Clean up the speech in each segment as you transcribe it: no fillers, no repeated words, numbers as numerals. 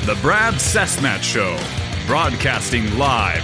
The Brad Cessmat Show, broadcasting live.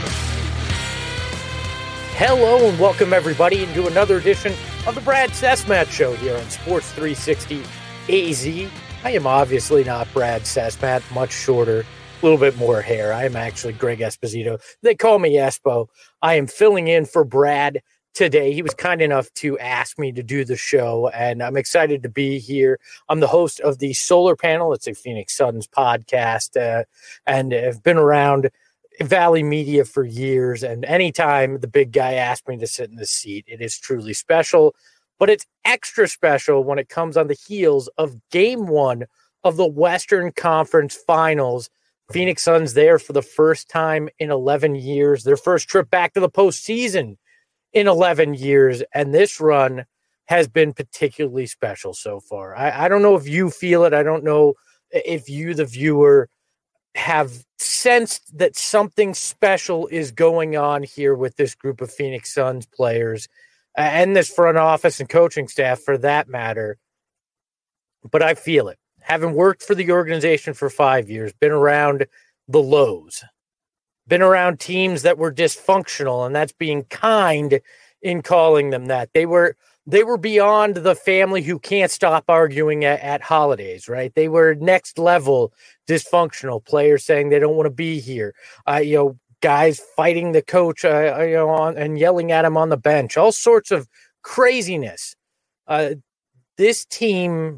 Hello and welcome everybody into another edition of the Brad Cessmat Show here on Sports 360 AZ. I am obviously not Brad Cessmat, much shorter, a little bit more hair. I am actually Greg Esposito. They call me Espo. I am filling in for Brad today. He was kind enough to ask me to do the show, and I'm excited to be here. I'm the host of the Solar Panel. It's a Phoenix Suns podcast, and have been around Valley Media for years. And anytime the big guy asks me to sit in the seat, it is truly special. But it's extra special when it comes on the heels of Game 1 of the Western Conference Finals. Phoenix Suns there for the first time in 11 years, their first trip back to the postseason in 11 years, and this run has been particularly special so far. I don't know if you feel it. I don't know if you, the viewer, have sensed that something special is going on here with this group of Phoenix Suns players and this front office and coaching staff for that matter. But I feel it. Having worked for the organization for 5 years, been around the lows, been around teams that were dysfunctional, and that's being kind in calling them that. They were beyond the family who can't stop arguing at holidays, right? They were next level dysfunctional players saying they don't want to be here. Guys fighting the coach, and yelling at him on the bench, all sorts of craziness. This team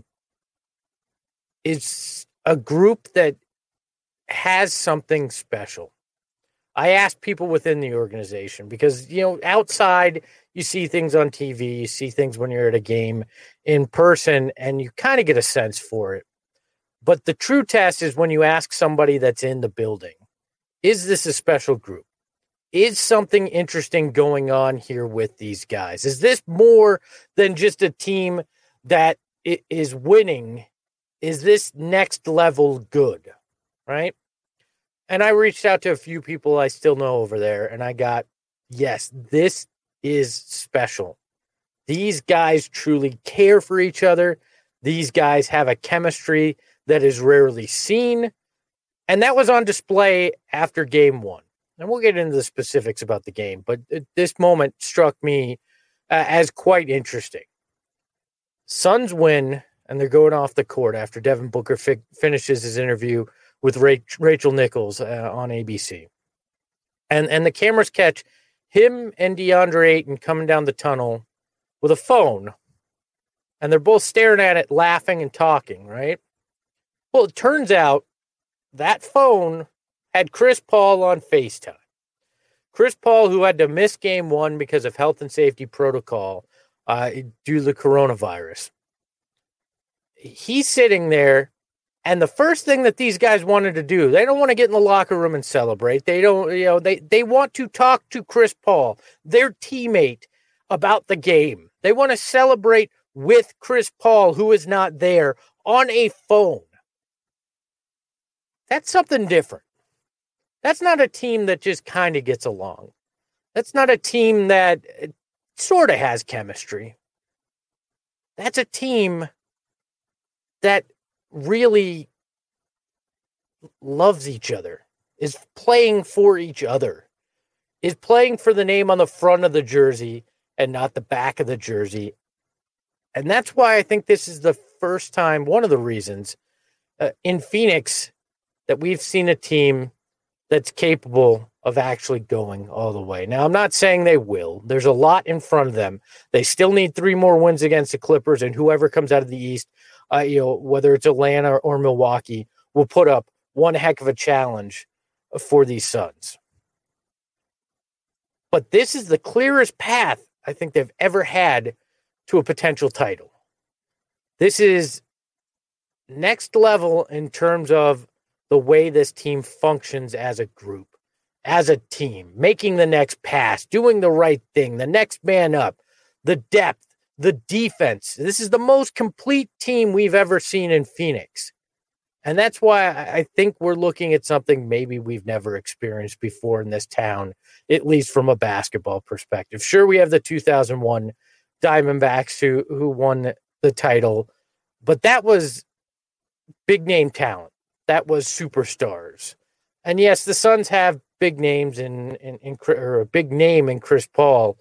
is a group that has something special. I asked people within the organization because, outside you see things on TV, you see things when you're at a game in person, and you kind of get a sense for it. But the true test is when you ask somebody that's in the building, is this a special group? Is something interesting going on here with these guys? Is this more than just a team that is winning? Is this next level good, right? And I reached out to a few people I still know over there, and I got, yes, this is special. These guys truly care for each other. These guys have a chemistry that is rarely seen. And that was on display after Game 1. And we'll get into the specifics about the game, but this moment struck me as quite interesting. Suns win, and they're going off the court after Devin Booker finishes his interview with Rachel Nichols on ABC. And the cameras catch him and DeAndre Ayton coming down the tunnel with a phone. And they're both staring at it, laughing and talking, right? Well, it turns out that phone had Chris Paul on FaceTime. Chris Paul, who had to miss Game 1 because of health and safety protocol due to the coronavirus. He's sitting there. And the first thing that these guys wanted to do, they don't want to get in the locker room and celebrate. They don't, they want to talk to Chris Paul, their teammate, about the game. They want to celebrate with Chris Paul, who is not there, on a phone. That's something different. That's not a team that just kind of gets along. That's not a team that sort of has chemistry. That's a team that really loves each other, is playing for each other, is playing for the name on the front of the jersey and not the back of the jersey. And that's why I think this is the first time, one of the reasons, in Phoenix that we've seen a team that's capable of actually going all the way. Now, I'm not saying they will. There's a lot in front of them. They still need 3 more wins against the Clippers, and whoever comes out of the East, whether it's Atlanta or Milwaukee, will put up one heck of a challenge for these Suns. But this is the clearest path I think they've ever had to a potential title. This is next level in terms of the way this team functions as a group, as a team, making the next pass, doing the right thing, the next man up, the depth, the defense. This is the most complete team we've ever seen in Phoenix. And that's why I think we're looking at something maybe we've never experienced before in this town, at least from a basketball perspective. Sure, we have the 2001 Diamondbacks who won the title, but that was big name talent. that was superstars. And yes, the Suns have big names or a big name in Chris Paul,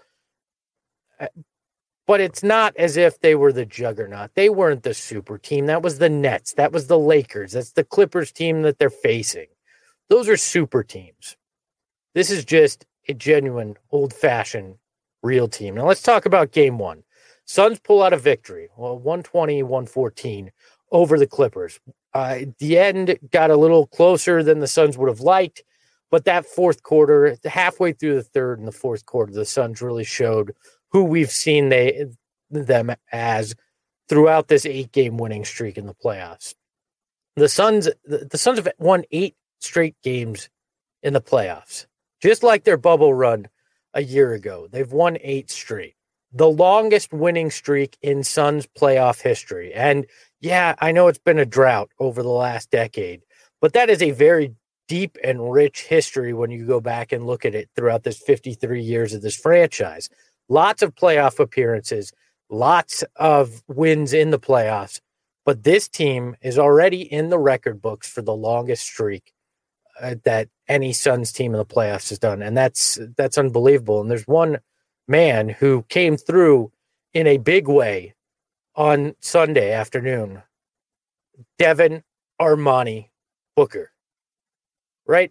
but it's not as if they were the juggernaut. They weren't the super team. That was the Nets. That was the Lakers. That's the Clippers team that they're facing. Those are super teams. This is just a genuine, old-fashioned, real team. Now let's talk about game one. Suns pull out a victory, 120-114 over the Clippers. The end got a little closer than the Suns would have liked, but that fourth quarter, halfway through the third and the fourth quarter, the Suns really showed who we've seen them as throughout this 8-game winning streak in the playoffs. The Suns have won 8 straight games in the playoffs, just like their bubble run a year ago. They've won 8 straight, the longest winning streak in Suns playoff history. And yeah, I know it's been a drought over the last decade, but that is a very deep and rich history when you go back and look at it throughout this 53 years of this franchise. Lots of playoff appearances, lots of wins in the playoffs, but this team is already in the record books for the longest streak that any Suns team in the playoffs has done, and that's unbelievable. And there's one man who came through in a big way on Sunday afternoon, Devin Armani Booker, right?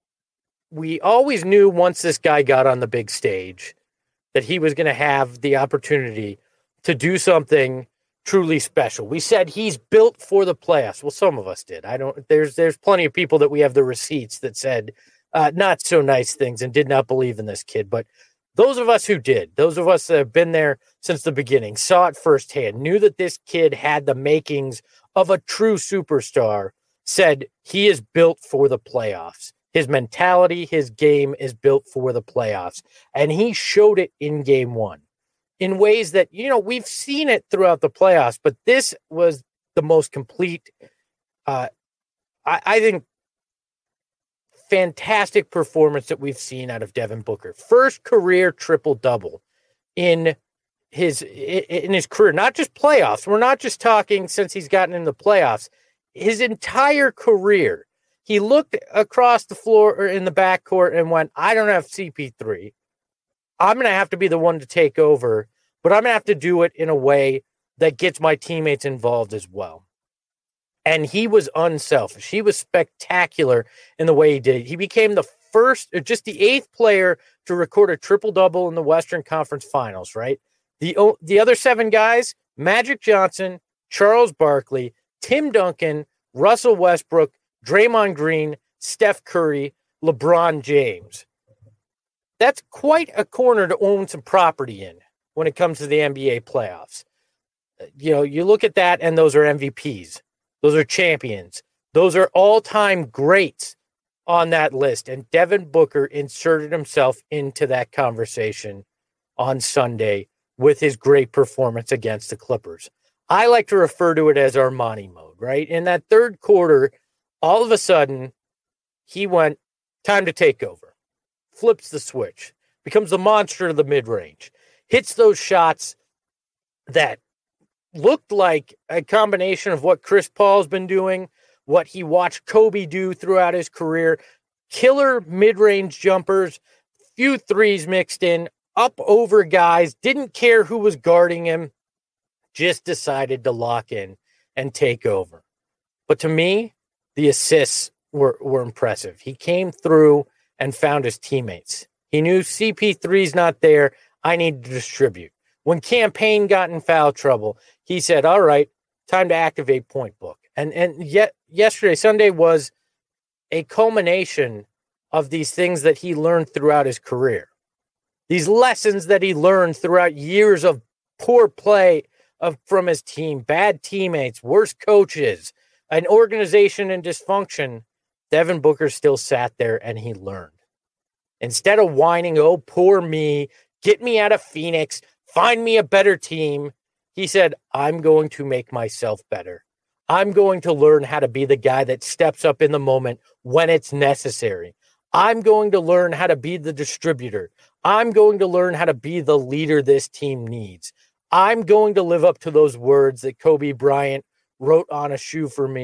We always knew once this guy got on the big stage that he was going to have the opportunity to do something truly special. We said he's built for the playoffs. Well, some of us did. There's plenty of people that we have the receipts that said not so nice things and did not believe in this kid. But those of us who did, those of us that have been there since the beginning, saw it firsthand, knew that this kid had the makings of a true superstar, said he is built for the playoffs. His mentality, his game is built for the playoffs. And he showed it in game one in ways that, we've seen it throughout the playoffs, but this was the most complete, I think, fantastic performance that we've seen out of Devin Booker. First career triple-double in his career, not just playoffs. We're not just talking since he's gotten in the playoffs. His entire career. He looked across the floor or in the backcourt and went, I don't have CP3. I'm going to have to be the one to take over, but I'm going to have to do it in a way that gets my teammates involved as well. And he was unselfish. He was spectacular in the way he did it. He became the just the 8th player to record a triple-double in the Western Conference Finals, right? The other 7 guys, Magic Johnson, Charles Barkley, Tim Duncan, Russell Westbrook, Draymond Green, Steph Curry, LeBron James. That's quite a corner to own some property in when it comes to the NBA playoffs. You look at that and those are MVPs. Those are champions. Those are all-time greats on that list. And Devin Booker inserted himself into that conversation on Sunday with his great performance against the Clippers. I like to refer to it as Armani mode, right? In that third quarter, all of a sudden, he went, time to take over. Flips the switch. Becomes the monster of the mid-range. Hits those shots that looked like a combination of what Chris Paul's been doing, what he watched Kobe do throughout his career. Killer mid-range jumpers, few threes mixed in, up over guys, didn't care who was guarding him, just decided to lock in and take over. But to me, the assists were impressive. He came through and found his teammates. He knew CP3's not there. I need to distribute. When Campaign got in foul trouble, he said, all right, time to activate Point Book. And yet yesterday, Sunday, was a culmination of these things that he learned throughout his career. These lessons that he learned throughout years of poor play from his team, bad teammates, worse coaches, an organization in dysfunction. Devin Booker still sat there and he learned. Instead of whining, oh, poor me, get me out of Phoenix, find me a better team, he said, I'm going to make myself better. I'm going to learn how to be the guy that steps up in the moment when it's necessary. I'm going to learn how to be the distributor. I'm going to learn how to be the leader this team needs. I'm going to live up to those words that Kobe Bryant wrote on a shoe for me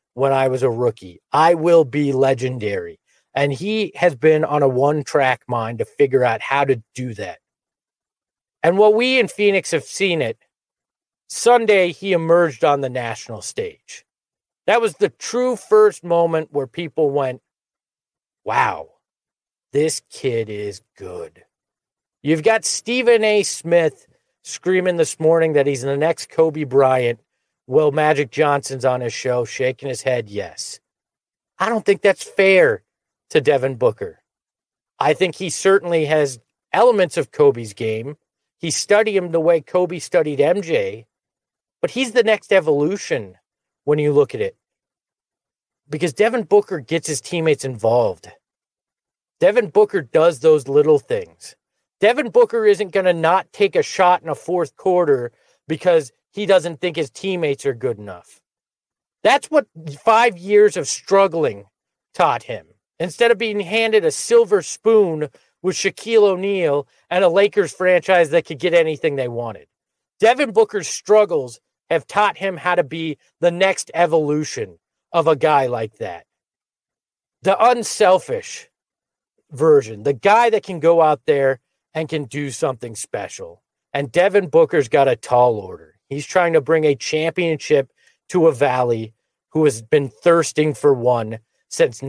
when I was a rookie. I will be legendary. And he has been on a one-track mind to figure out how to do that. And while we in Phoenix have seen it, Sunday he emerged on the national stage. That was the true first moment where people went, wow, this kid is good. You've got Stephen A. Smith screaming this morning that he's the next Kobe Bryant. Will Magic Johnson's on his show, shaking his head, yes. I don't think that's fair to Devin Booker. I think he certainly has elements of Kobe's game. He studied him the way Kobe studied MJ, but he's the next evolution when you look at it. Because Devin Booker gets his teammates involved. Devin Booker does those little things. Devin Booker isn't going to not take a shot in a fourth quarter because he doesn't think his teammates are good enough. That's what 5 years of struggling taught him. Instead of being handed a silver spoon with Shaquille O'Neal and a Lakers franchise that could get anything they wanted. Devin Booker's struggles have taught him how to be the next evolution of a guy like that. The unselfish version, the guy that can go out there and can do something special. And Devin Booker's got a tall order. He's trying to bring a championship to a valley who has been thirsting for one since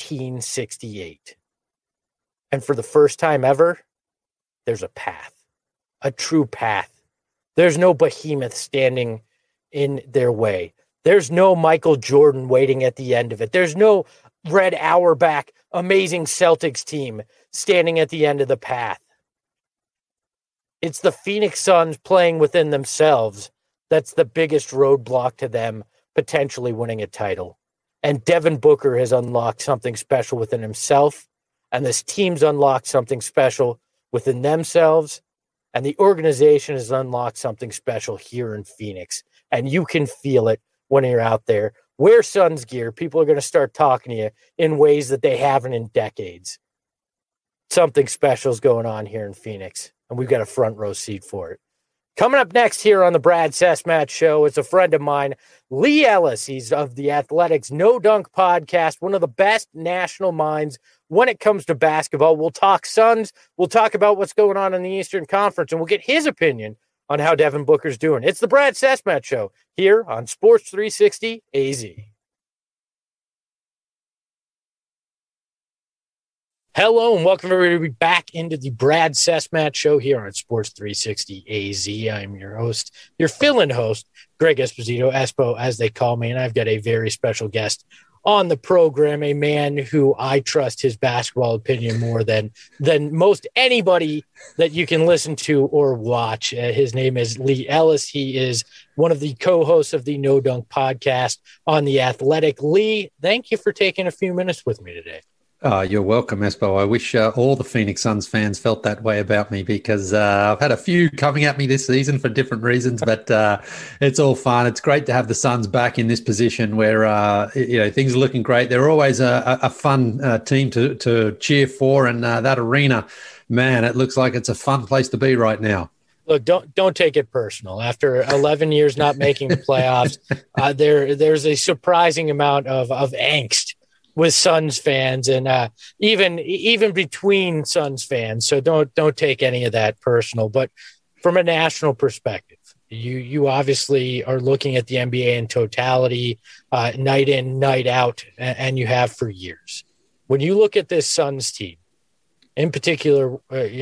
1968. And for the first time ever, there's a path, a true path. There's no behemoth standing in their way. There's no Michael Jordan waiting at the end of it. There's no Red Auerbach, amazing Celtics team standing at the end of the path. It's the Phoenix Suns playing within themselves that's the biggest roadblock to them potentially winning a title. And Devin Booker has unlocked something special within himself, and this team's unlocked something special within themselves, and the organization has unlocked something special here in Phoenix. And you can feel it when you're out there. Wear Suns gear. People are going to start talking to you in ways that they haven't in decades. Something special is going on here in Phoenix, and we've got a front row seat for it. Coming up next here on the Brad Sesmat Show, it's a friend of mine, Lee Ellis. He's of the Athletics No Dunk podcast, one of the best national minds when it comes to basketball. We'll talk Suns. We'll talk about what's going on in the Eastern Conference, and we'll get his opinion on how Devin Booker's doing. It's the Brad Sesmat Show here on Sports 360 AZ. Hello and welcome everybody back into the Brad Sesmat Show here on Sports 360 AZ. I'm your host, your fill-in host, Greg Esposito, Espo as they call me, and I've got a very special guest on the program, a man who I trust his basketball opinion more than most anybody that you can listen to or watch. His name is Lee Ellis. He is one of the co-hosts of the No Dunk podcast on The Athletic. Lee, thank you for taking a few minutes with me today. You're welcome, Espo. I wish all the Phoenix Suns fans felt that way about me because I've had a few coming at me this season for different reasons, but it's all fun. It's great to have the Suns back in this position where things are looking great. They're always a fun team to cheer for, and that arena, man, it looks like it's a fun place to be right now. Look, don't take it personal. After 11 years not making the playoffs, there's a surprising amount of angst with Suns fans, and even between Suns fans. So don't take any of that personal. But from a national perspective, you obviously are looking at the NBA in totality, night in, night out, and you have for years. When you look at this Suns team, in particular,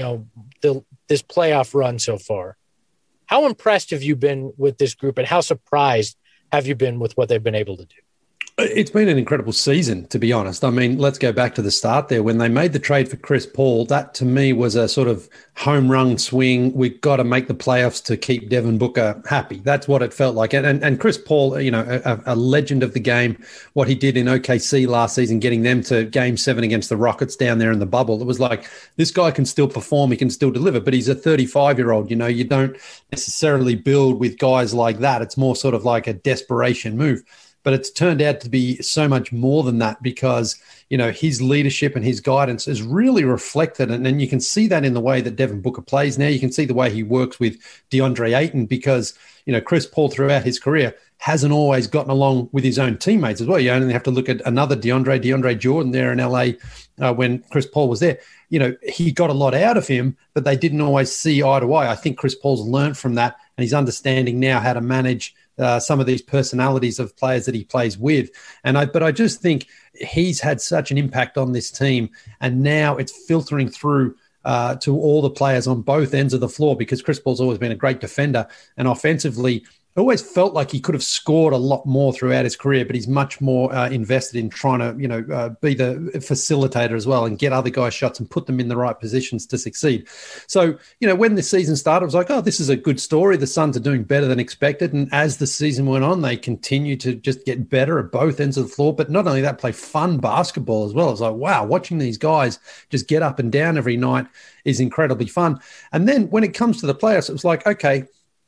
this playoff run so far, how impressed have you been with this group, and how surprised have you been with what they've been able to do? It's been an incredible season, to be honest. I mean, let's go back to the start there. When they made the trade for Chris Paul, that to me was a sort of home run swing. We've got to make the playoffs to keep Devin Booker happy. That's what it felt like. And Chris Paul, a legend of the game, what he did in OKC last season, getting them to Game 7 against the Rockets down there in the bubble. It was like, this guy can still perform, he can still deliver, but he's a 35-year-old. You don't necessarily build with guys like that. It's more sort of like a desperation move. But it's turned out to be so much more than that because, his leadership and his guidance is really reflected. And you can see that in the way that Devin Booker plays now. You can see the way he works with DeAndre Ayton because, Chris Paul throughout his career hasn't always gotten along with his own teammates as well. You only have to look at another DeAndre Jordan there in LA when Chris Paul was there. He got a lot out of him, but they didn't always see eye to eye. I think Chris Paul's learned from that, and he's understanding now how to manage some of these personalities of players that he plays with. But I just think he's had such an impact on this team, and now it's filtering through to all the players on both ends of the floor, because Chris Paul's always been a great defender, and offensively, I always felt like he could have scored a lot more throughout his career, but he's much more invested in trying to, be the facilitator as well and get other guys shots and put them in the right positions to succeed. So, when the season started, I was like, oh, this is a good story. The Suns are doing better than expected. And as the season went on, they continue to just get better at both ends of the floor. But not only that, play fun basketball as well. I was like, wow, watching these guys just get up and down every night is incredibly fun. And then when it comes to the playoffs, it was like, okay,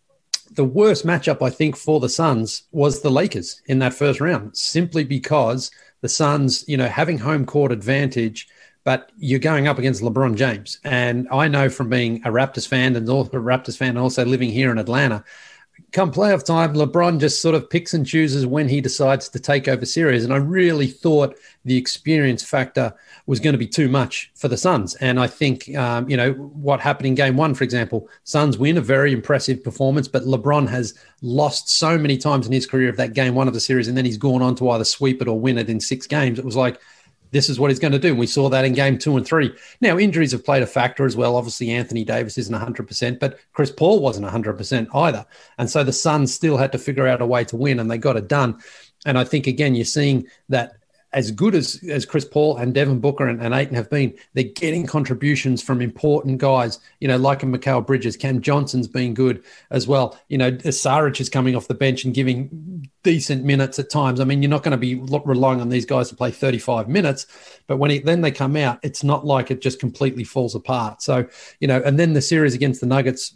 the worst matchup, I think, for the Suns was the Lakers in that first round, simply because the Suns, having home court advantage, but you're going up against LeBron James. And I know from being a Raptors fan and also living here in Atlanta, come playoff time, LeBron just sort of picks and chooses when he decides to take over series. And I really thought the experience factor was going to be too much for the Suns. And I think, what happened in game one, for example, Suns win, a very impressive performance, but LeBron has lost so many times in his career of that game one of the series, and then he's gone on to either sweep it or win it in 6 games. It was like, this is what he's going to do. We saw that in game 2 and 3. Now, injuries have played a factor as well. Obviously, Anthony Davis isn't 100%, but Chris Paul wasn't 100% either. And so the Suns still had to figure out a way to win, and they got it done. And I think, again, you're seeing that as good as Chris Paul and Devin Booker and Ayton have been, they're getting contributions from important guys, like Mikal Bridges. Cam Johnson's been good as well. Saric is coming off the bench and giving decent minutes at times. I mean, you're not going to be relying on these guys to play 35 minutes, but then they come out, it's not like it just completely falls apart. So, and then the series against the Nuggets,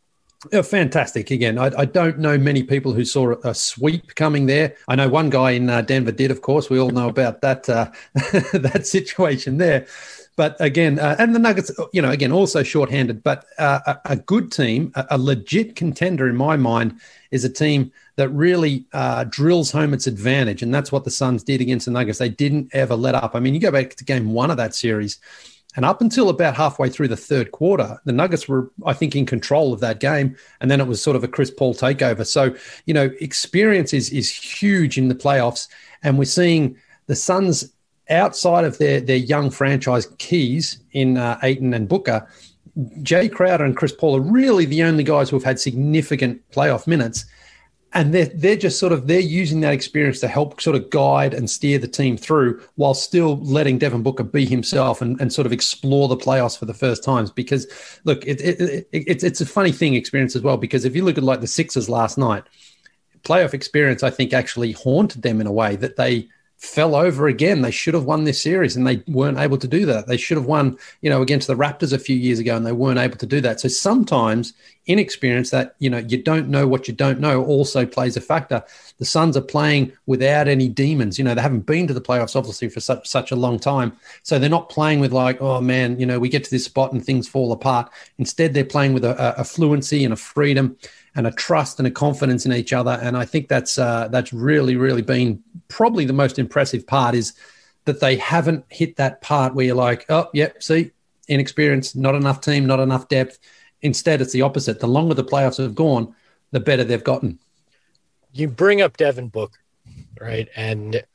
fantastic. Again, I don't know many people who saw a sweep coming there. I know one guy in Denver did, of course. We all know about that that situation there. But again, and the Nuggets, again, also shorthanded. But a good team, a legit contender in my mind, is a team that really drills home its advantage. And that's what the Suns did against the Nuggets. They didn't ever let up. I mean, you go back to game 1 of that series, and up until about halfway through the third quarter, the Nuggets were, I think, in control of that game. And then it was sort of a Chris Paul takeover. So, experience is huge in the playoffs. And we're seeing the Suns, outside of their young franchise keys in Ayton and Booker, Jay Crowder and Chris Paul are really the only guys who have had significant playoff minutes. And they're just they're using that experience to help sort of guide and steer the team through, while still letting Devin Booker be himself and sort of explore the playoffs for the first times. Because, look, it's a funny thing experience as well, because if you look at like the Sixers last night, playoff experience, I think, actually haunted them in a way that they fell over again. They should have won this series, and they weren't able to do that. They should have won, against the Raptors a few years ago, and they weren't able to do that. So sometimes inexperience, that, you don't know what you don't know, also plays a factor. The Suns are playing without any demons. They haven't been to the playoffs, obviously, for such a long time. So they're not playing with like, oh man, we get to this spot and things fall apart. Instead, they're playing with a fluency and a freedom and a trust and a confidence in each other. And I think that's really, really been probably the most impressive part, is that they haven't hit that part where you're like, oh, yep, see, inexperience, not enough team, not enough depth. Instead, it's the opposite. The longer the playoffs have gone, the better they've gotten. You bring up Devin Booker, right? And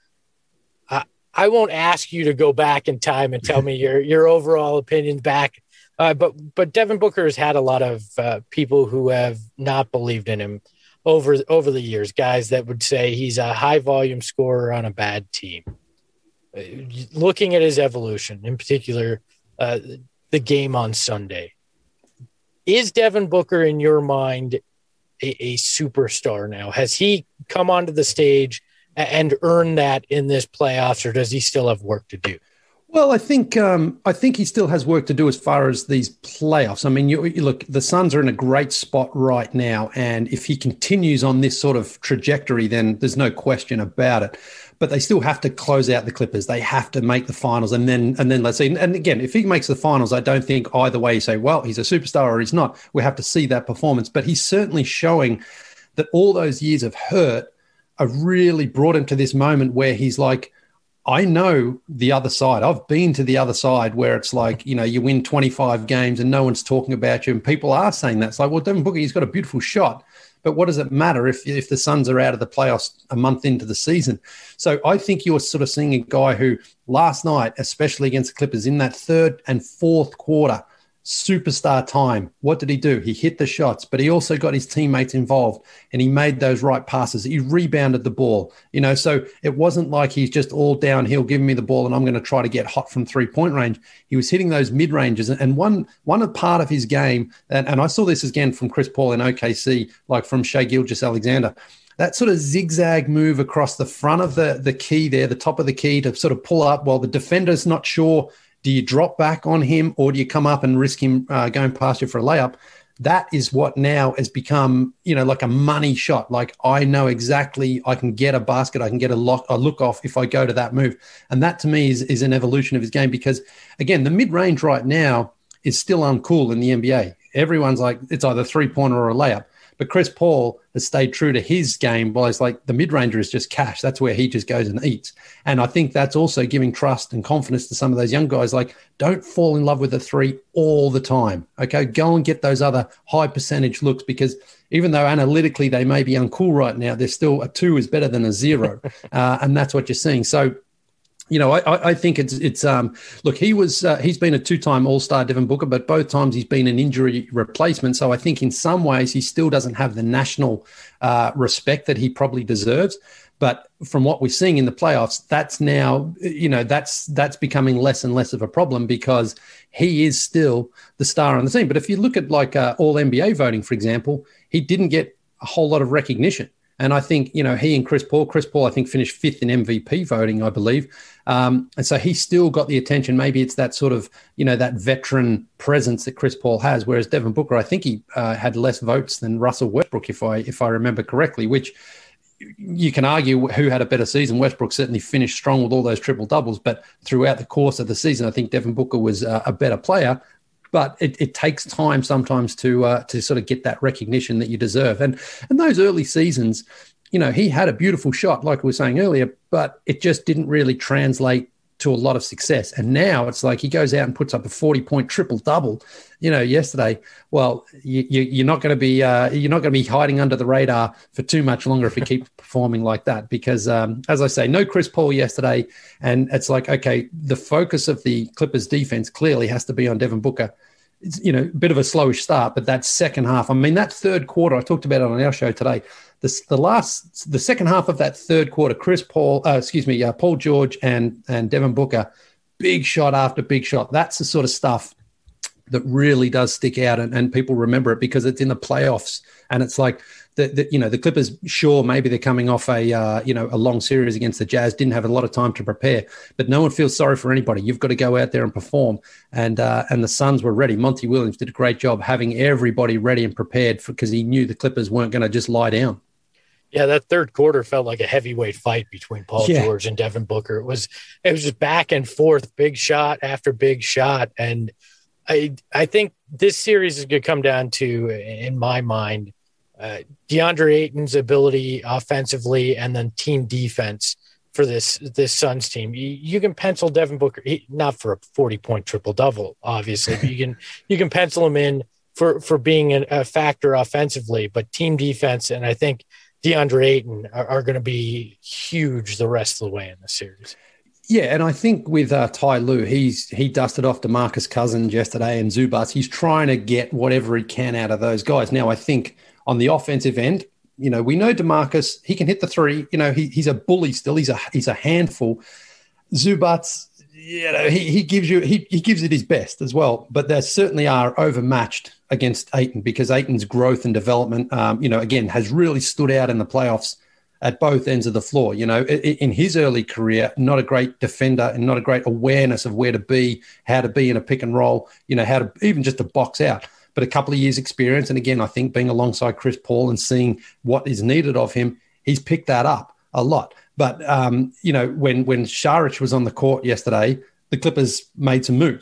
I won't ask you to go back in time and tell me your overall opinion back. But Devin Booker has had a lot of people who have not believed in him over the years, guys that would say he's a high volume scorer on a bad team. Looking at his evolution, in particular, the game on Sunday, is Devin Booker, in your mind, a superstar now? Has he come onto the stage and earned that in this playoffs, or does he still have work to do? Well, I think he still has work to do as far as these playoffs. I mean, you look, the Suns are in a great spot right now, and if he continues on this sort of trajectory, then there's no question about it. But they still have to close out the Clippers. They have to make the finals, and then let's see. And again, if he makes the finals, I don't think either way you say, well, he's a superstar or he's not. We have to see that performance. But he's certainly showing that all those years of hurt really brought him to this moment where he's like, I know the other side. I've been to the other side where it's like, you win 25 games and no one's talking about you. And people are saying that. It's like, well, Devin Booker, he's got a beautiful shot. But what does it matter if the Suns are out of the playoffs a month into the season? So I think you're sort of seeing a guy who last night, especially against the Clippers, in that third and fourth quarter, superstar time. What did he do? He hit the shots, but he also got his teammates involved and he made those right passes. He rebounded the ball, so it wasn't like he's just all downhill, giving me the ball and I'm going to try to get hot from 3-point range. He was hitting those mid ranges, and one part of his game, and I saw this again from Chris Paul in OKC, like from Shai Gilgeous-Alexander, that sort of zigzag move across the front of the key there, the top of the key, to sort of pull up while the defender's not sure. Do you drop back on him or do you come up and risk him going past you for a layup? That is what now has become, like a money shot. Like, I know exactly I can get a basket, I can get a look off if I go to that move. And that to me is an evolution of his game because, again, the mid-range right now is still uncool in the NBA. Everyone's like, it's either 3-pointer or a layup. But Chris Paul has stayed true to his game. Well, it's like the mid-ranger is just cash. That's where he just goes and eats. And I think that's also giving trust and confidence to some of those young guys. Like, don't fall in love with the three all the time. Okay, go and get those other high percentage looks, because even though analytically they may be uncool right now, there's still a 2 is better than a 0. And that's what you're seeing. So, I think it's look, he's been a 2-time All-Star, Devin Booker, but both times he's been an injury replacement. So I think in some ways he still doesn't have the national respect that he probably deserves. But from what we're seeing in the playoffs, that's now, that's becoming less and less of a problem because he is still the star on the team. But if you look at like all NBA voting, for example, he didn't get a whole lot of recognition. And I think, he and Chris Paul, I think finished 5th in MVP voting, I believe. And so he still got the attention. Maybe it's that sort of, that veteran presence that Chris Paul has, whereas Devin Booker, I think he had less votes than Russell Westbrook, if I remember correctly, which you can argue who had a better season. Westbrook certainly finished strong with all those triple doubles, but throughout the course of the season, I think Devin Booker was a better player. But it takes time sometimes to sort of get that recognition that you deserve. And those early seasons, he had a beautiful shot, like we were saying earlier, but it just didn't really translate to a lot of success. And now it's like he goes out and puts up a 40-point triple-double, yesterday. Well, you're not going to be hiding under the radar for too much longer if you keep performing like that. Because as I say, no Chris Paul yesterday, and it's like, okay, the focus of the Clippers defense clearly has to be on Devin Booker. It's, a bit of a slowish start, but that second half, I mean, that third quarter, I talked about it on our show today. The second half of that third quarter, Paul George and Devin Booker, big shot after big shot. That's the sort of stuff that really does stick out, and people remember it because it's in the playoffs, and it's like the Clippers. Sure, maybe they're coming off a long series against the Jazz, didn't have a lot of time to prepare, but no one feels sorry for anybody. You've got to go out there and perform, and the Suns were ready. Monty Williams did a great job having everybody ready and prepared because he knew the Clippers weren't going to just lie down. Yeah, that third quarter felt like a heavyweight fight between Paul George and Devin Booker. It was just back and forth, big shot after big shot, and I think this series is going to come down to, in my mind, DeAndre Ayton's ability offensively and then team defense for this Suns team. You can pencil Devin Booker, not for a 40-point triple-double, obviously, but you can pencil him in for being a factor offensively, but team defense, and I think DeAndre Ayton are going to be huge the rest of the way in the series. Yeah, and I think with Ty Lue, he dusted off DeMarcus Cousins yesterday and Zubac. He's trying to get whatever he can out of those guys. Now, I think on the offensive end, we know DeMarcus, he can hit the three. He's a bully still. He's a handful. Zubac, he gives it his best as well. But they certainly are overmatched against Ayton because Ayton's growth and development, again, has really stood out in the playoffs at both ends of the floor. In his early career, not a great defender and not a great awareness of where to be, how to be in a pick and roll, how to even just to box out. But a couple of years experience. And again, I think being alongside Chris Paul and seeing what is needed of him, he's picked that up a lot. But, when Saric was on the court yesterday, the Clippers made some moves.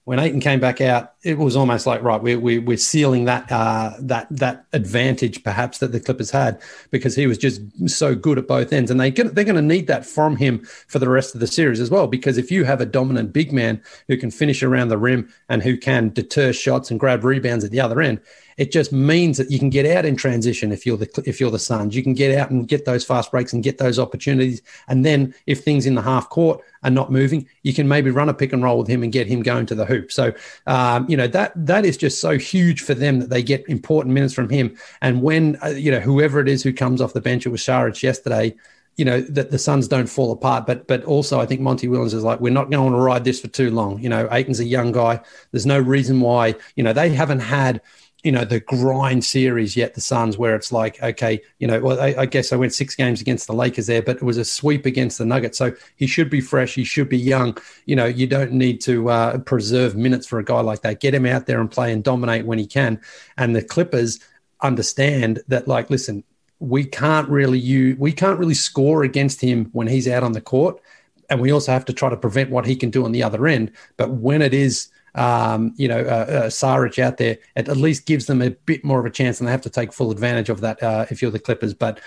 when Ayton came back out, it was almost like, right, we're sealing that advantage perhaps that the Clippers had, because he was just so good at both ends. And they're going to need that from him for the rest of the series as well, because if you have a dominant big man who can finish around the rim and who can deter shots and grab rebounds at the other end, it just means that you can get out in transition if you're the Suns. You can get out and get those fast breaks and get those opportunities. And then if things in the half court are not moving, you can maybe run a pick and roll with him and get him going to the hoop. So, that is just so huge for them that they get important minutes from him. And when, whoever it is who comes off the bench, it was Saric yesterday, that the Suns don't fall apart. But also I think Monty Williams is like, we're not going to ride this for too long. Ayton's a young guy. There's no reason why, they haven't had, the grind series yet, the Suns, where it's like, okay, I guess I went 6 games against the Lakers there, but it was a sweep against the Nuggets. So he should be fresh. He should be young. You don't need to preserve minutes for a guy like that. Get him out there and play and dominate when he can. And the Clippers understand that, like, listen, we can't really score against him when he's out on the court. And we also have to try to prevent what he can do on the other end. But when it is, Saric out there, it at least gives them a bit more of a chance, and they have to take full advantage of that if you're the Clippers. But,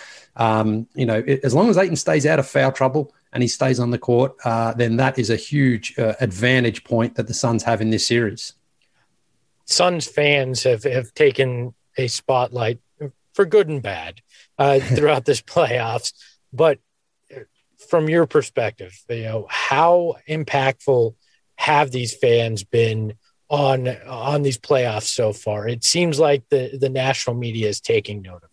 as long as Ayton stays out of foul trouble and he stays on the court, then that is a huge advantage point that the Suns have in this series. Suns fans have taken a spotlight for good and bad throughout this playoffs. But from your perspective, how impactful have these fans been on these playoffs so far? It seems like the national media is taking note of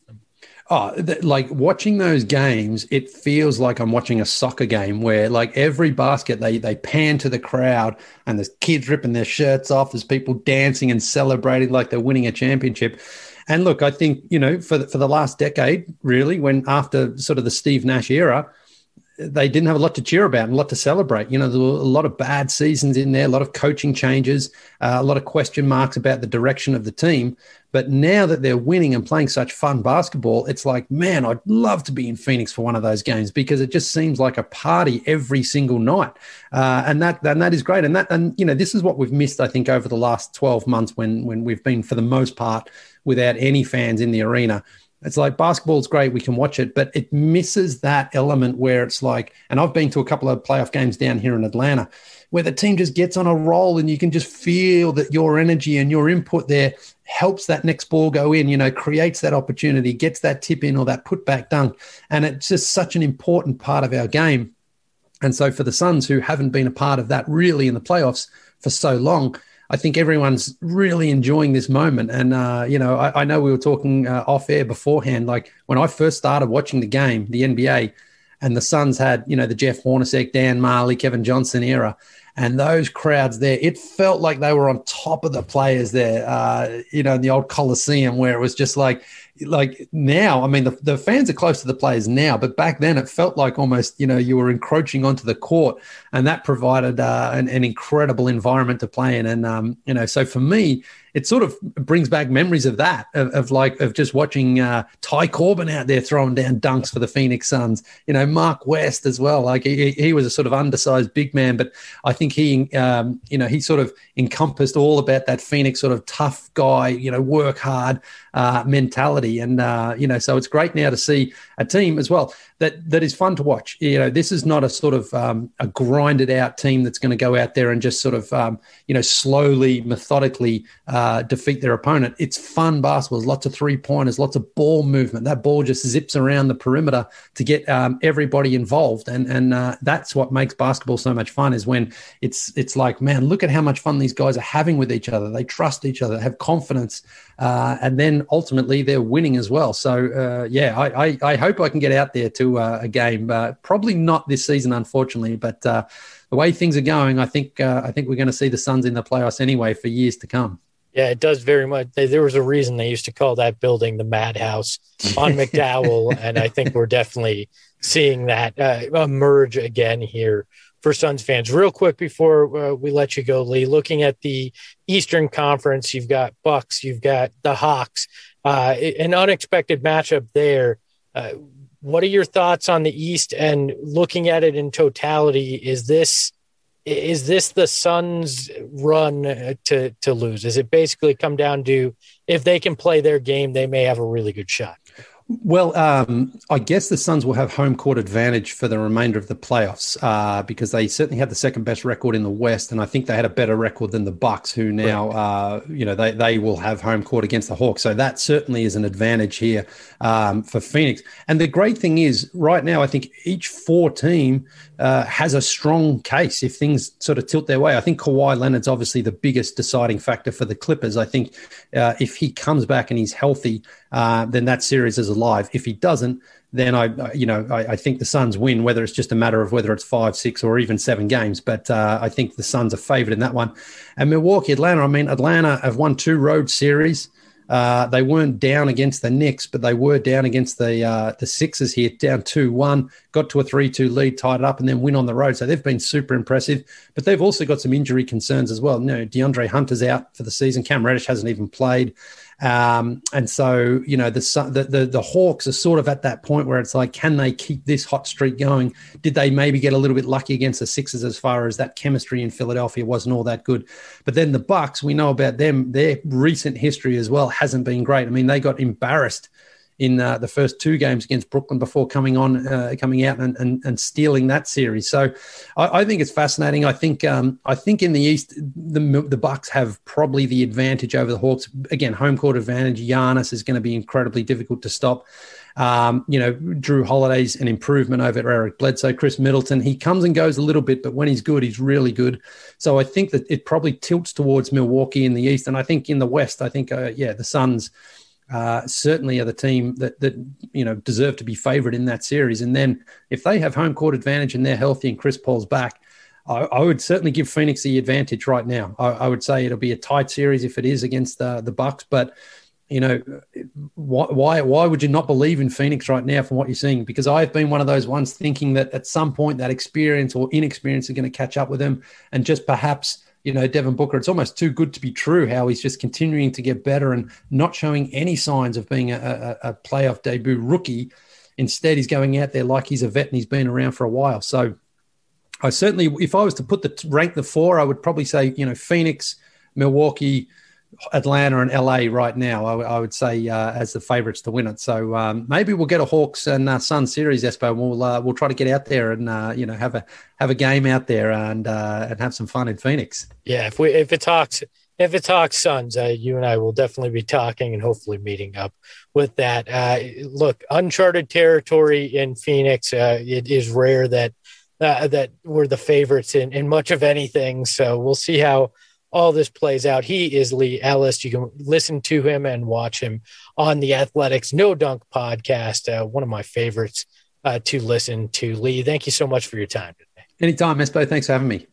them. Like watching those games, it feels like I'm watching a soccer game where, like, every basket they pan to the crowd and there's kids ripping their shirts off, there's people dancing and celebrating like they're winning a championship. And look, I think, for the last decade, really, when after sort of the Steve Nash era, they didn't have a lot to cheer about and a lot to celebrate. There were a lot of bad seasons in there, a lot of coaching changes, a lot of question marks about the direction of the team. But now that they're winning and playing such fun basketball, it's like, man, I'd love to be in Phoenix for one of those games, because it just seems like a party every single night. And that is great. And this is what we've missed, I think, over the last 12 months when we've been, for the most part, without any fans in the arena. It's like, basketball is great, we can watch it, but it misses that element where it's like, and I've been to a couple of playoff games down here in Atlanta, where the team just gets on a roll and you can just feel that your energy and your input there helps that next ball go in, creates that opportunity, gets that tip in or that putback dunk. And it's just such an important part of our game. And so for the Suns, who haven't been a part of that really in the playoffs for so long, I think everyone's really enjoying this moment. And, I know we were talking off air beforehand, like when I first started watching the game, the NBA, and the Suns had, the Jeff Hornacek, Dan Marley, Kevin Johnson era, and those crowds there, it felt like they were on top of the players there, in the old Coliseum, where it was just like now, I mean, the fans are close to the players now, but back then it felt like almost, you were encroaching onto the court, and that provided an incredible environment to play in. And, so for me, it sort of brings back memories of that, of just watching Ty Corbin out there throwing down dunks for the Phoenix Suns, Mark West as well. Like he was a sort of undersized big man, but I think he sort of encompassed all about that Phoenix sort of tough guy, work hard mentality. And, so it's great now to see a team as well that is fun to watch. This is not a sort of a grinded out team that's going to go out there and just sort of, slowly, methodically defeat their opponent. It's fun basketball. There's lots of 3-pointers, lots of ball movement. That ball just zips around the perimeter to get everybody involved. And that's what makes basketball so much fun, is when it's like, man, look at how much fun these guys are having with each other. They trust each other, have confidence, and then ultimately they're winning as well. So, I hope I can get out there to a game. Probably not this season, unfortunately, but the way things are going, I think we're going to see the Suns in the playoffs anyway for years to come. Yeah, it does very much. There was a reason they used to call that building the Madhouse on McDowell, and I think we're definitely seeing that emerge again here for Suns fans. Real quick before we let you go, Lee, looking at the Eastern Conference, you've got Bucks, you've got the Hawks, an unexpected matchup there. What are your thoughts on the East, and looking at it in totality? Is this Is this the Suns' run to lose? Does it basically come down to if they can play their game, they may have a really good shot? Well, I guess the Suns will have home court advantage for the remainder of the playoffs because they certainly have the second best record in the West, and I think they had a better record than the Bucks, who now, they will have home court against the Hawks. So that certainly is an advantage here for Phoenix. And the great thing is, right now, I think each 4 team has a strong case if things sort of tilt their way. I think Kawhi Leonard's obviously the biggest deciding factor for the Clippers. I think if he comes back and he's healthy, then that series is alive. If he doesn't, then I think the Suns win, whether it's just a matter of whether it's 5, 6, or even 7 games. But I think the Suns are favored in that one. And Milwaukee, Atlanta, Atlanta have won 2 road series. They weren't down against the Knicks, but they were down against the Sixers here, down 2-1, got to a 3-2 lead, tied it up, and then win on the road. So they've been super impressive. But they've also got some injury concerns as well. DeAndre Hunter's out for the season. Cam Reddish hasn't even played. And so, the Hawks are sort of at that point where it's like, can they keep this hot streak going? Did they maybe get a little bit lucky against the Sixers as far as that chemistry in Philadelphia wasn't all that good? But then the Bucks, we know about them. Their recent history as well hasn't been great. I mean, they got embarrassed in the first 2 games against Brooklyn before coming out and stealing that series. So I think it's fascinating. I think in the East, the Bucks have probably the advantage over the Hawks. Again, home court advantage. Giannis is going to be incredibly difficult to stop. Drew Holiday's an improvement over Eric Bledsoe. Chris Middleton, he comes and goes a little bit, but when he's good, he's really good. So I think that it probably tilts towards Milwaukee in the East. And I think in the West, the Suns certainly are the team that deserve to be favored in that series. And then if they have home court advantage and they're healthy and Chris Paul's back, I would certainly give Phoenix the advantage right now. I would say it'll be a tight series if it is against the Bucks, but why would you not believe in Phoenix right now from what you're seeing? Because I've been one of those ones thinking that at some point that experience or inexperience are going to catch up with them, and just perhaps Devin Booker, it's almost too good to be true how he's just continuing to get better and not showing any signs of being a playoff debut rookie. Instead, he's going out there like he's a vet and he's been around for a while. So I certainly, if I was to rank the 4, I would probably say, Phoenix, Milwaukee, Atlanta, and LA right now, I would say as the favorites to win it. So maybe we'll get a Hawks and Suns series, Espo, and we'll try to get out there and have a game out there and have some fun in Phoenix. Yeah, if it talks Suns, you and I will definitely be talking and hopefully meeting up with that. Look, uncharted territory in Phoenix. It is rare that we're the favorites in much of anything. So we'll see how all this plays out. He is Lee Ellis. You can listen to him and watch him on the Athletics No Dunk podcast. One of my favorites to listen to. Lee, thank you so much for your time today. Anytime, Espo. Thanks for having me.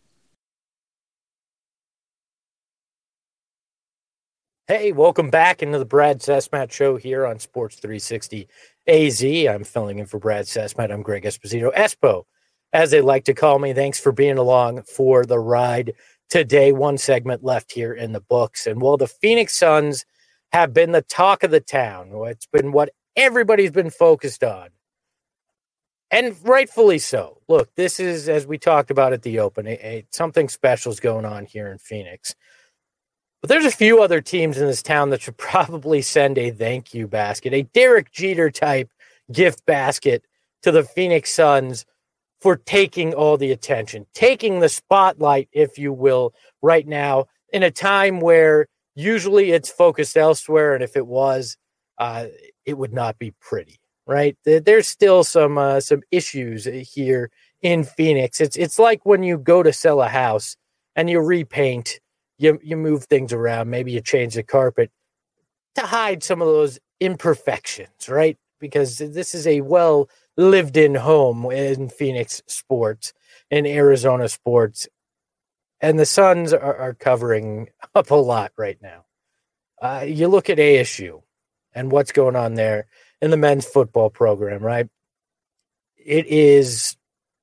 Hey, welcome back into the Brad Sesmat Show here on Sports 360 AZ. I'm filling in for Brad Sesmat. I'm Greg Esposito. Espo, as they like to call me. Thanks for being along for the ride today. One segment left here in the books. And while the Phoenix Suns have been the talk of the town, it's been what everybody's been focused on, and rightfully so. Look, this is, as we talked about at the open, something special is going on here in Phoenix. But there's a few other teams in this town that should probably send a thank you basket, a Derek Jeter type gift basket to the Phoenix Suns for taking all the attention, taking the spotlight, if you will, right now in a time where usually it's focused elsewhere. And if it was, it would not be pretty, right? There's still some issues here in Phoenix. It's like when you go to sell a house and you repaint, you move things around, maybe you change the carpet to hide some of those imperfections, right? Because this is a lived-in home in Phoenix sports, in Arizona sports, and the Suns are covering up a lot right now. You look at ASU and what's going on there in the men's football program, right? It is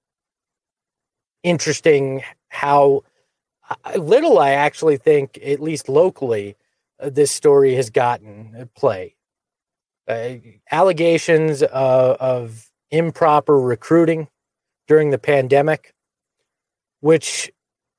interesting how little I actually think, at least locally, this story has gotten play. Allegations of improper recruiting during the pandemic, which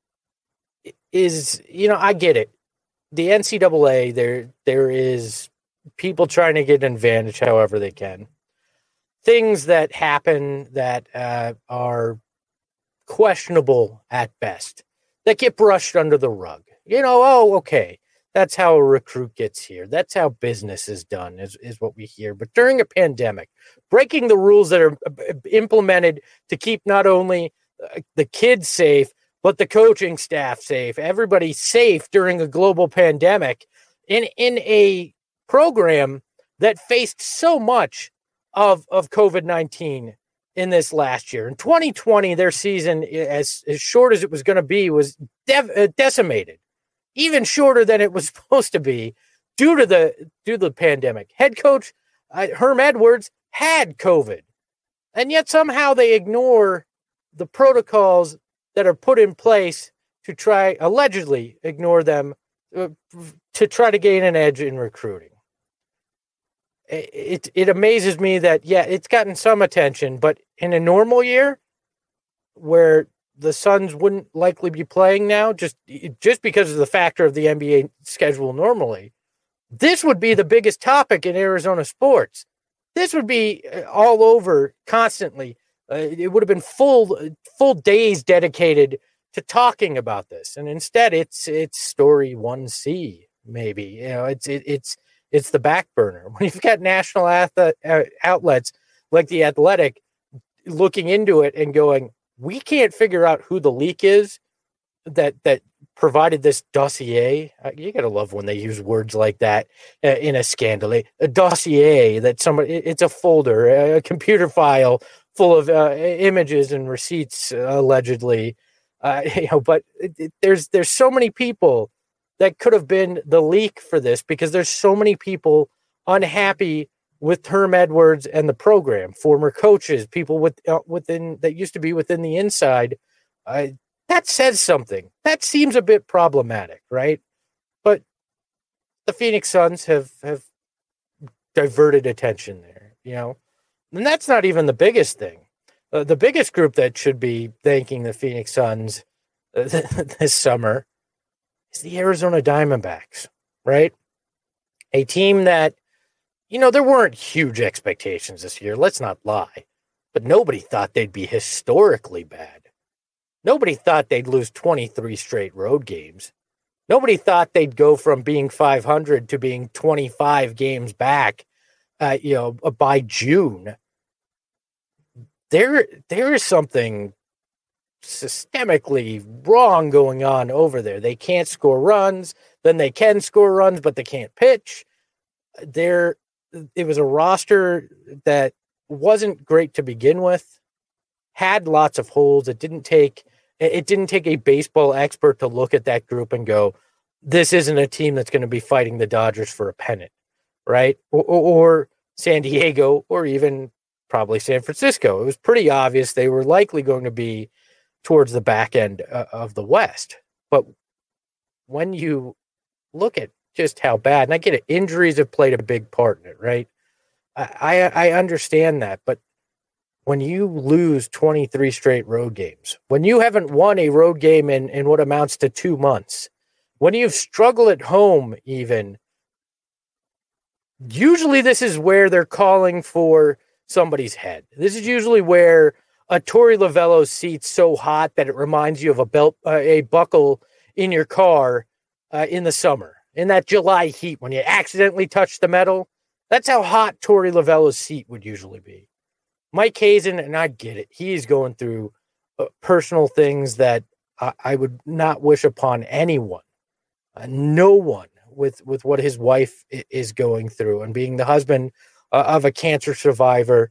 I get it. The NCAA, there is people trying to get an advantage however they can. Things that happen that are questionable at best, that get brushed under the rug. Okay, that's how a recruit gets here. That's how business is done, is what we hear. But during a pandemic, breaking the rules that are implemented to keep not only the kids safe, but the coaching staff safe, everybody safe during a global pandemic in a program that faced so much of COVID-19 in this last year. In 2020, their season, as short as it was going to be, was decimated, even shorter than it was supposed to be due to the pandemic. Head coach Herm Edwards had COVID, and yet somehow they ignore the protocols that are put in place to allegedly ignore them to try to gain an edge in recruiting. It amazes me that, it's gotten some attention, but in a normal year where the Suns wouldn't likely be playing now, just because of the factor of the NBA schedule normally, this would be the biggest topic in Arizona sports. This would be all over constantly. It would have been full days dedicated to talking about this, and instead it's story 1C maybe. It's the back burner when you've got national outlets like The Athletic looking into it and going, we can't figure out who the leak is that provided this dossier. You got to love when they use words like that in a scandal. A dossier that it's a folder, a computer file full of images and receipts, allegedly. But there's so many people that could have been the leak for this, because there's so many people unhappy with Herm Edwards and the program, former coaches, people within that used to be within the inside. That says something. That seems a bit problematic, right? But the Phoenix Suns have diverted attention there, and that's not even the biggest thing. The biggest group that should be thanking the Phoenix Suns this summer is the Arizona Diamondbacks, right? A team that, there weren't huge expectations this year. Let's not lie. But nobody thought they'd be historically bad. Nobody thought they'd lose 23 straight road games. Nobody thought they'd go from being 500 to being 25 games back, by June. There is something systemically wrong going on over there. They can't score runs, then they can score runs, but they can't pitch. It was a roster that wasn't great to begin with, had lots of holes. It didn't take a baseball expert to look at that group and go, this isn't a team that's going to be fighting the Dodgers for a pennant, right? Or San Diego, or even probably San Francisco. It was pretty obvious they were likely going to be towards the back end of the West. But when you look at just how bad, and I get it, injuries have played a big part in it, right? I understand that, but when you lose 23 straight road games, when you haven't won a road game in what amounts to 2 months, when you've struggled at home even, usually this is where they're calling for somebody's head. This is usually where a Torey Lovullo's seat's so hot that it reminds you of a buckle in your car in the summer, in that July heat when you accidentally touch the metal. That's how hot Torey Lovullo's seat would usually be. Mike Hazen, and I get it, he's going through personal things that I would not wish upon anyone, no one, with what his wife is going through, and being the husband of a cancer survivor.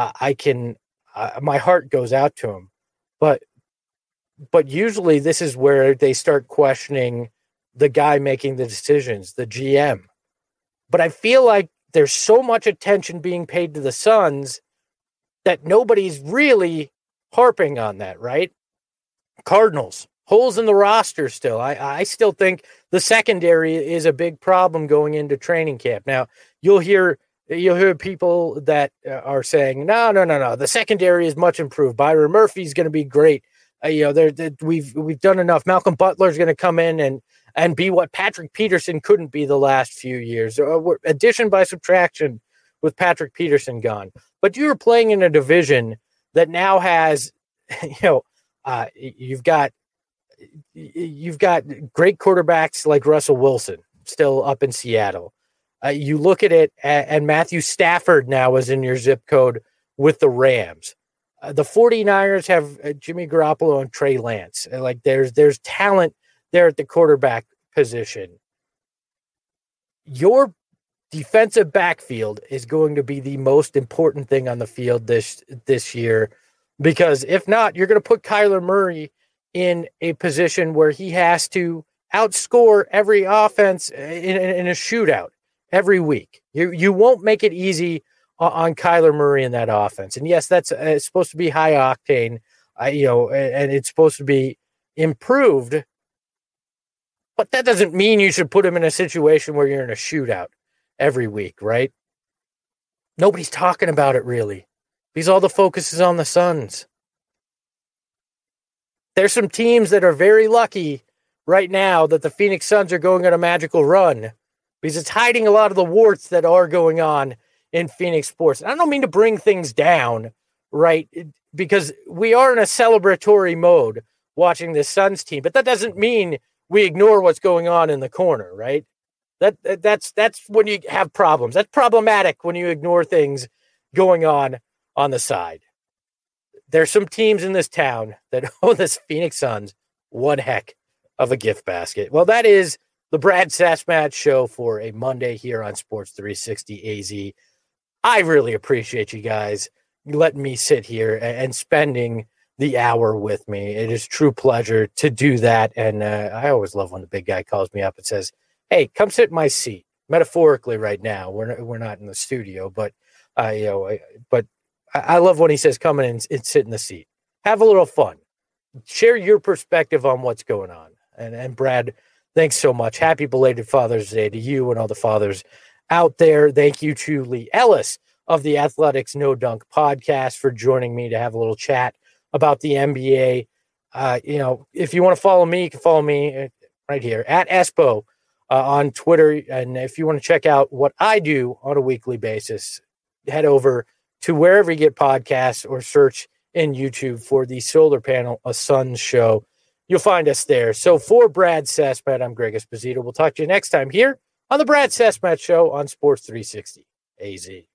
My heart goes out to him, but usually this is where they start questioning the guy making the decisions, the GM. But I feel like there's so much attention being paid to the Suns that nobody's really harping on that, right? Cardinals, holes in the roster still. I still think the secondary is a big problem going into training camp. Now, you'll hear people that are saying, no, the secondary is much improved. Byron Murphy's going to be great. We've done enough. Malcolm Butler's going to come in and be what Patrick Peterson couldn't be the last few years. Addition by subtraction with Patrick Peterson gone. But you're playing in a division that now has, you've got great quarterbacks like Russell Wilson still up in Seattle. You look at it, and Matthew Stafford now is in your zip code with the Rams. The 49ers have Jimmy Garoppolo and Trey Lance. Like there's talent there at the quarterback position. Your defensive backfield is going to be the most important thing on the field this year, because if not, you're going to put Kyler Murray in a position where he has to outscore every offense in a shootout every week. You won't make it easy on Kyler Murray in that offense. And yes, that's supposed to be high octane, and it's supposed to be improved. But that doesn't mean you should put him in a situation where you're in a shootout every week, right? Nobody's talking about it really, because all the focus is on the Suns. There's some teams that are very lucky right now that the Phoenix Suns are going on a magical run, because it's hiding a lot of the warts that are going on in Phoenix sports. And I don't mean to bring things down, right? Because we are in a celebratory mode watching this Suns team, but that doesn't mean we ignore what's going on in the corner, right? That's when you have problems. That's problematic when you ignore things going on the side. There's some teams in this town that owe this Phoenix Suns one heck of a gift basket. Well, that is the Brad Sasmatch Show for a Monday here on Sports 360 AZ. I really appreciate you guys letting me sit here and spending the hour with me. It is a true pleasure to do that. And I always love when the big guy calls me up and says, "Hey, come sit in my seat." Metaphorically right now, we're not in the studio, but I love when he says, "Come in and sit in the seat. Have a little fun. Share your perspective on what's going on." And Brad, thanks so much. Happy belated Father's Day to you and all the fathers out there. Thank you to Lee Ellis of the Athletics No Dunk podcast for joining me to have a little chat about the NBA. If you want to follow me, you can follow me right here at Espo on Twitter. And if you want to check out what I do on a weekly basis, head over to wherever you get podcasts or search in YouTube for the Solar Panel, a Suns Show. You'll find us there. So for Brad Sasmatch, I'm Greg Esposito. We'll talk to you next time here on the Brad Sasmatch Show on Sports 360 AZ.